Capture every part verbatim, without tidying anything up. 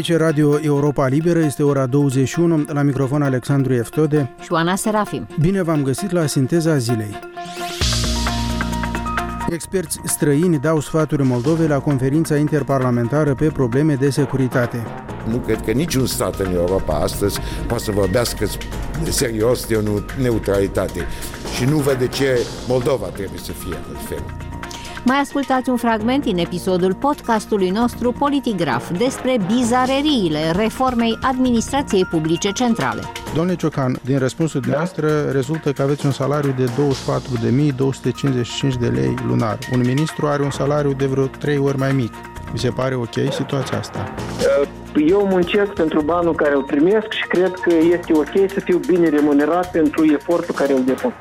Aici e Radio Europa Liberă, este ora douăzeci și unu, la microfon Alexandru Eftode și Oana Serafim. Bine v-am găsit la Sinteza Zilei. Experți străini dau sfaturi Moldovei la conferința interparlamentară pe probleme de securitate. Nu cred că niciun stat în Europa astăzi poate să vorbească serios de o neutralitate și nu văd de ce Moldova trebuie să fie altfel. Mai ascultați un fragment din episodul podcastului nostru Politigraf despre bizareriile reformei administrației publice centrale. Domnule Ciocan, din răspunsul dumneavoastră rezultă că aveți un salariu de douăzeci și patru de mii două sute cincizeci și cinci de lei lunar. Un ministru are un salariu de vreo trei ori mai mic. Vi se pare ok situația asta? Eu muncesc pentru banul care îl primesc și cred că este ok să fiu bine remunerat pentru efortul care îl depun.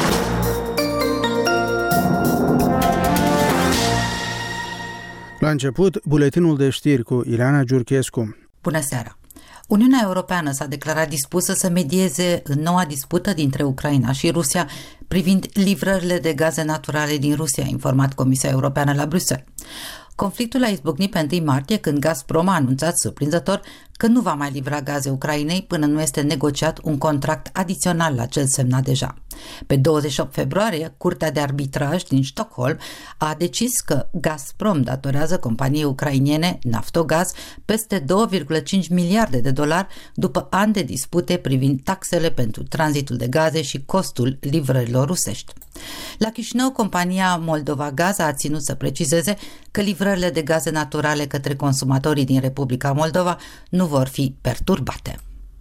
La început, buletinul de știri cu Ileana Giurchescu. Bună seara! Uniunea Europeană s-a declarat dispusă să medieze în noua dispută dintre Ucraina și Rusia privind livrările de gaze naturale din Rusia, a informat Comisia Europeană la Bruxelles. Conflictul a izbucnit pe întâi martie, când Gazprom a anunțat surprinzător că nu va mai livra gaze Ucrainei până nu este negociat un contract adițional la cel semnat deja. Pe douăzeci și opt februarie, Curtea de Arbitraj din Stockholm a decis că Gazprom datorează companiei ucrainene Naftogaz peste două virgulă cinci miliarde de dolari după ani de dispute privind taxele pentru tranzitul de gaze și costul livrărilor rusești. La Chișinău, compania Moldova Gaz a ținut să precizeze că livrările de gaze naturale către consumatorii din Republica Moldova nu vor fi perturbate.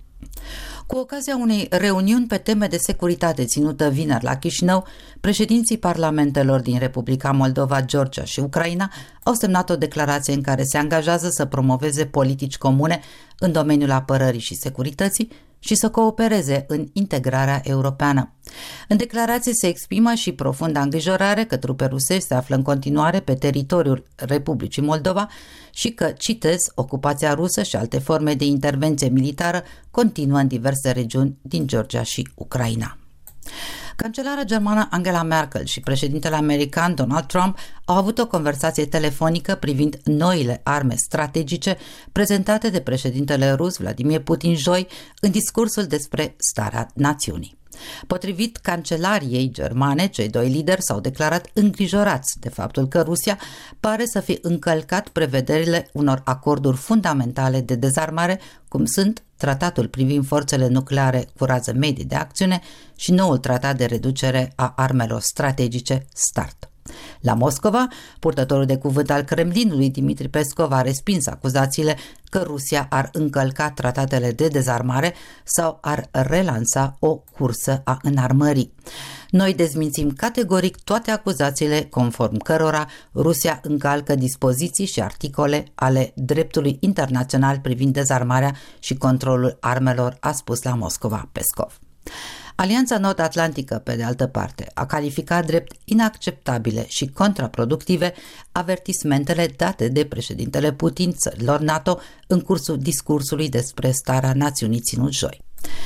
Cu ocazia unei reuniuni pe teme de securitate ținută vineri la Chișinău, președinții parlamentelor din Republica Moldova, Georgia și Ucraina au semnat o declarație în care se angajează să promoveze politici comune în domeniul apărării și securității și să coopereze în integrarea europeană. În declarație se exprimă și profundă îngrijorare că trupe rusești se află în continuare pe teritoriul Republicii Moldova și că, citez, ocupația rusă și alte forme de intervenție militară continuă în diverse regiuni din Georgia și Ucraina. Cancelara germană Angela Merkel și președintele american Donald Trump au avut o conversație telefonică privind noile arme strategice prezentate de președintele rus Vladimir Putin joi în discursul despre starea națiunii. Potrivit cancelariei germane, cei doi lideri s-au declarat îngrijorați de faptul că Rusia pare să fi încălcat prevederile unor acorduri fundamentale de dezarmare, cum sunt tratatul privind forțele nucleare cu rază medie de acțiune și noul tratat de reducere a armelor strategice START. La Moscova, purtătorul de cuvânt al Kremlinului, Dmitri Peskov, a respins acuzațiile că Rusia ar încălca tratatele de dezarmare sau ar relansa o cursă a înarmării. Noi dezmințim categoric toate acuzațiile conform cărora Rusia încalcă dispoziții și articole ale dreptului internațional privind dezarmarea și controlul armelor, a spus la Moscova Peskov. Alianța Nord-Atlantică, pe de altă parte, a calificat drept inacceptabile și contraproductive avertismentele date de președintele Putin țărilor NATO în cursul discursului despre starea națiunii ținut joi.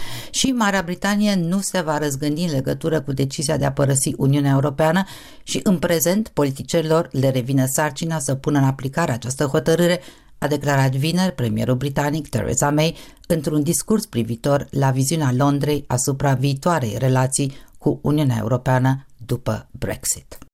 Și Marea Britanie nu se va răzgândi în legătură cu decizia de a părăsi Uniunea Europeană și în prezent politicienilor le revine sarcina să pună în aplicare această hotărâre, a declarat vineri premierul britanic Theresa May într-un discurs privitor la viziunea Londrei asupra viitoarei relații cu Uniunea Europeană după Brexit.